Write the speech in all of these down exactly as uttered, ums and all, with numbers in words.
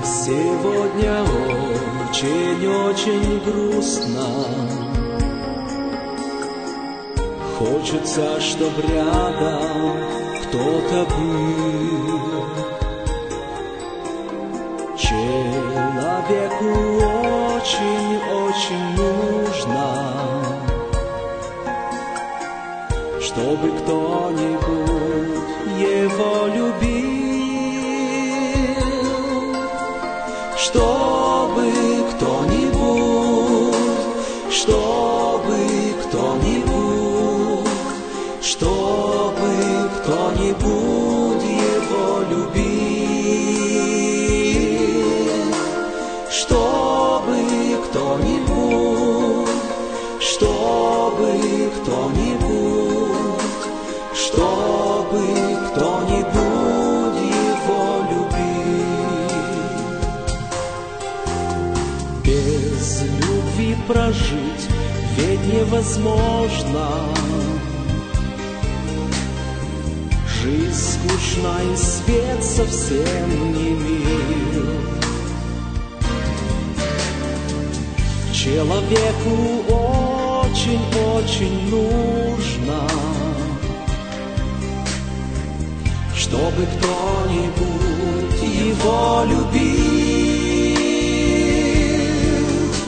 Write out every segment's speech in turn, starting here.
Сегодня очень-очень грустно. Хочется, чтоб рядом кто-то был. Человеку очень-очень нужно, чтобы кто-нибудь его любил, чтобы кто-нибудь, чтобы кто-нибудь, чтобы кто-нибудь его любил, чтобы кто-нибудь, чтобы кто-нибудь, чтобы кто-нибудь его любил. Без любви прожить ведь невозможно. Жизнь скучна и свет совсем не мил. Человеку очень-очень нужно, чтобы кто-нибудь его любил,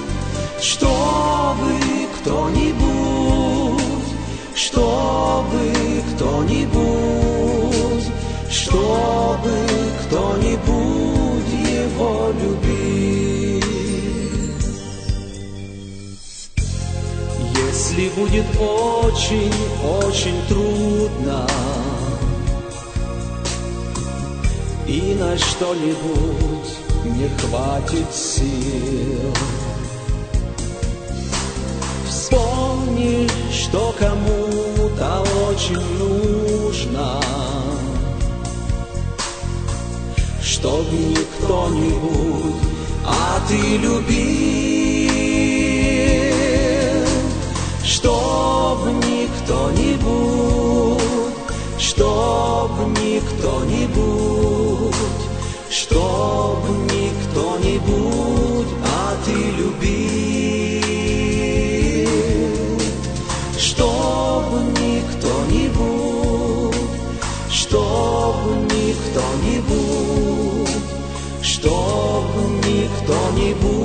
чтобы кто-нибудь, чтобы кто-нибудь, чтобы кто-нибудь его любил. Если будет очень-очень трудно и на что-нибудь не хватит сил, вспомни, что кому-то очень нужно, чтоб не кто-нибудь, а ты любил, чтоб не кто-нибудь, чтоб не кто-нибудь, чтоб не кто-нибудь, а ты любил, чтоб не кто-нибудь, чтоб не кто-нибудь, чтоб не кто-нибудь.